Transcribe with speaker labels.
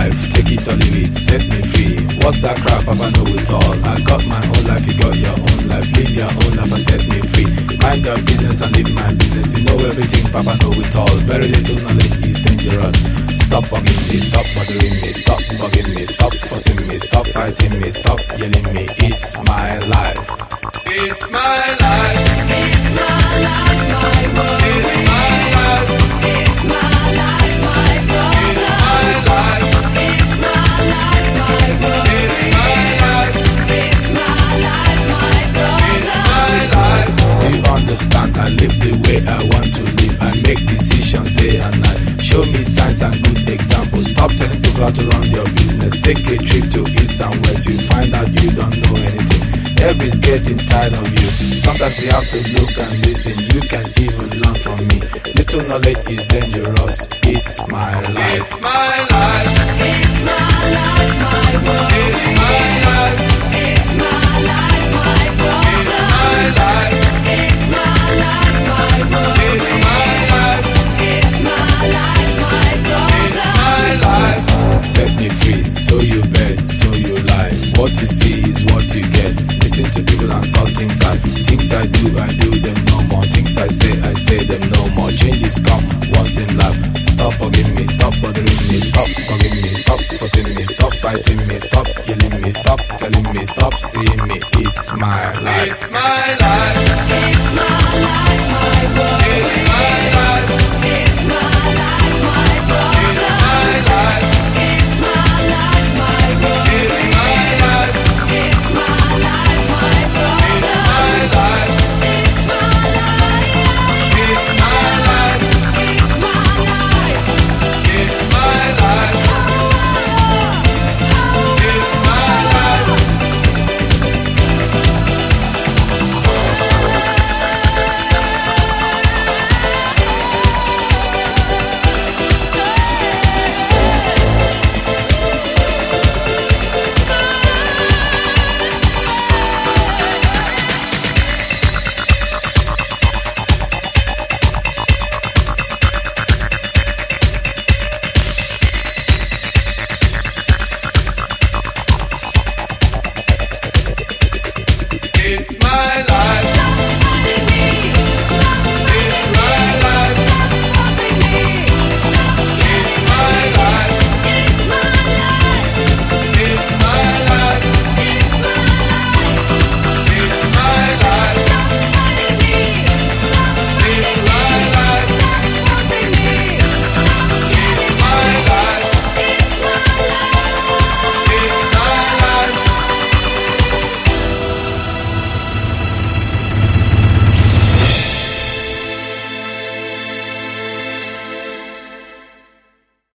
Speaker 1: life, take it or leave it, set me free. What's that crap, Papa know it all. I got my own life, you got your own life. Live your own life and set me free. Mind your business and live my business. You know everything, Papa know it all. Very little knowledge is dangerous. Stop bugging me, stop bothering me, stop bugging me, stop fussing me, stop fighting me, stop yelling me. It's my life.
Speaker 2: It's my life.
Speaker 3: It's my life, my world.
Speaker 2: It's my life.
Speaker 3: It's my life, my brother.
Speaker 2: It's my life.
Speaker 3: It's my life, my world.
Speaker 2: It's my life.
Speaker 3: It's my life, my brother.
Speaker 2: It's my life.
Speaker 1: Do you understand? I live the way I want to live. I make decisions day and night. Show me signs and good examples. Stop telling people how to run your business. Take a trip to east and west. You find out you don't know anything. Everybody's getting tired of you. Sometimes you have to look and listen. You can even learn from me. Little knowledge is dangerous. It's my life.
Speaker 2: It's my life.
Speaker 3: It's my life, my world.
Speaker 2: It's my life.
Speaker 3: It's my life, my brother.
Speaker 2: It's my life.
Speaker 3: It's my life, my world.
Speaker 2: It's my life.
Speaker 3: It's my life, my
Speaker 2: It's
Speaker 3: brother.
Speaker 2: my life.
Speaker 1: Set me free, so you bet, so you lie. What you see is what you get. Listen to people and solve things I do them no more. Things I say them no more. Changes come once in life. Stop bugging me, stop bothering me, stop bugging me, stop fussing me, stop fighting me, stop yelling me, stop telling me, stop seeing me. It's my life.
Speaker 2: It's my life.
Speaker 3: It's